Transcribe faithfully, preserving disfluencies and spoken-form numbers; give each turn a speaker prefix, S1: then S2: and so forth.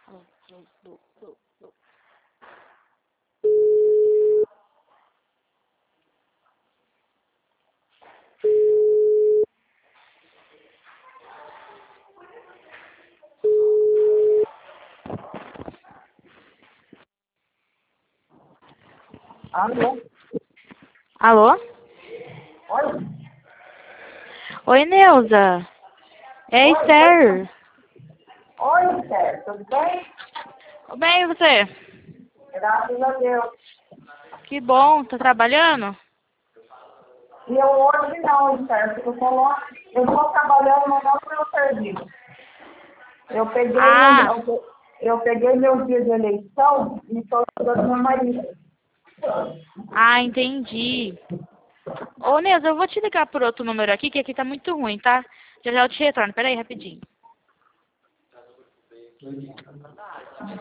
S1: Alô?
S2: Alô?
S1: Oi?
S2: Oi, Neuza. É
S1: Oi,
S2: Esther.
S1: Oi, Esther, tudo bem?
S2: Tudo bem, e você?
S1: Graças a Deus.
S2: Que bom, tá trabalhando?
S1: E eu hoje não, Esther, porque eu tô, eu tô trabalhando no meu serviço. Eu peguei, no,
S2: Ah,
S1: eu, eu peguei meu dia de eleição e estou ajudando meu marido.
S2: ah, entendi. Ô, Neuza, eu vou te ligar por outro número aqui, que aqui tá muito ruim, tá? Já já eu te retorno. Pera aí, rapidinho.